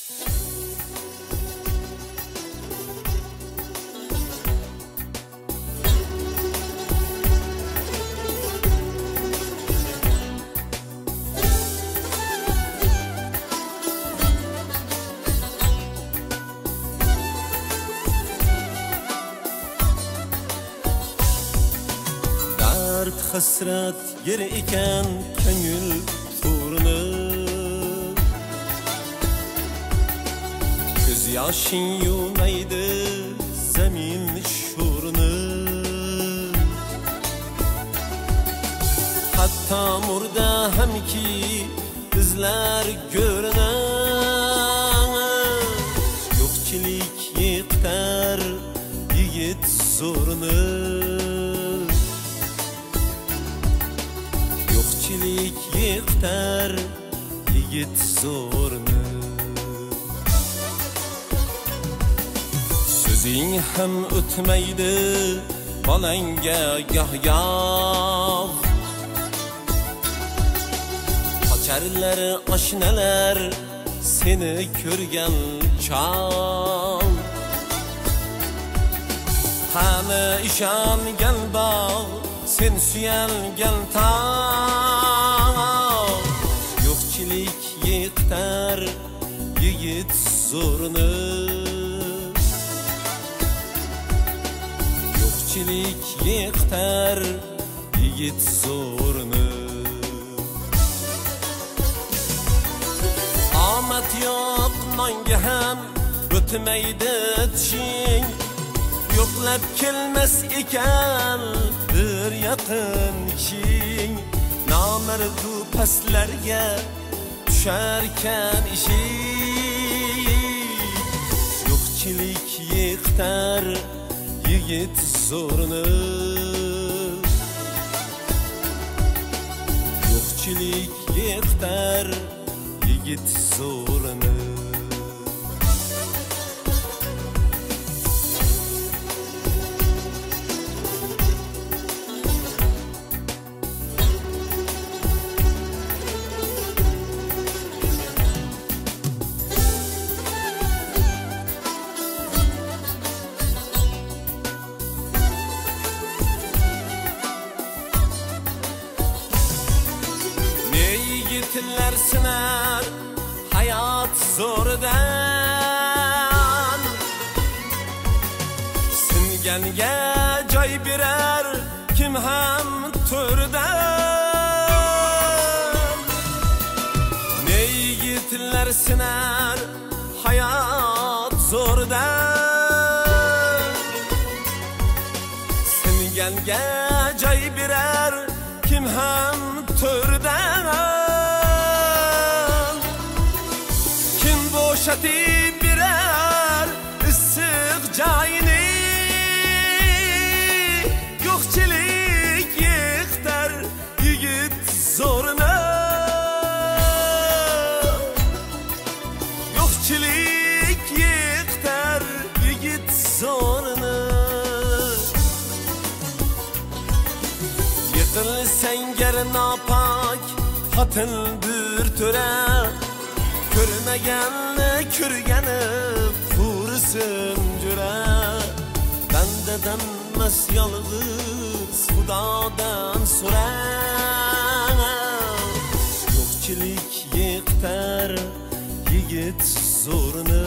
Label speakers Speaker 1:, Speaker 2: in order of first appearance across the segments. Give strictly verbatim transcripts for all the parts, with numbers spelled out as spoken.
Speaker 1: Hasret yer iken köngül turunu Göz yaşın yumaydı zemin şurunu Hatta murda hem ki izler görünen Yokçilik yıktar yiğit zorunu Yokçilik yıktar yiğit zorunu Sözün hem ötmeydi balanga gah gah Kaçarlar aşneler seni körgen çal Hame işan gel bağ sen süyen gel ta Yokçilik yıktar yiğit zorunu Yokçilik yıktar yiğit zorunu Amet yok nangi hem ötmeydi tişin Yoklab kelmez iken bir yakın kişin Namerdu paslarga düşerken işi Yokçilik yıktar yiğit zorunu Yokçilik yıktar yiğit zorunu Yiğitler sınar hayat zordan Singenge joy birer kim ham türden Ne yiğitler sınar hayat zordan Singenge joy birer kim ham türden Boşatı birer ıssık cayini Yokçilik yıktar yiğit zoruna Yokçilik yıktar yiğit zoruna Yıkılsan ger napak hatın bir töre Körmegenle kürgeni kurusun cüre Bende denmez yalğız Hudadan soran Yokçilik yıktar yiğit zorunu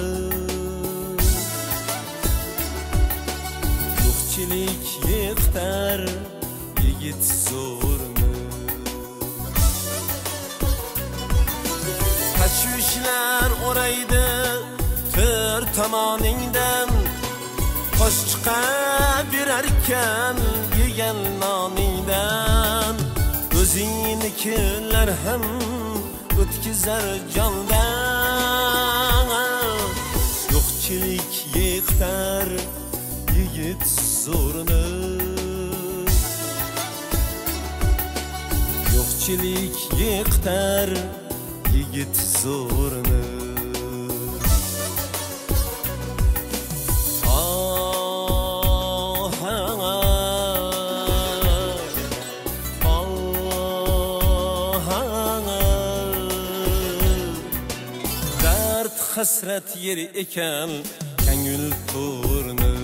Speaker 1: Yokçilik yıktar yiğit zorunu Teşvişler oraydı tır tamamından Hoş çıkabilirken yiyen naniden Özünkiler hem ötkizer candan Yokçilik yıktar yiğit zorunu Yokçilik yıktar yiğit zorunu Ah ah ah ah dard hasrat yeri ekan ko'ngil to'rni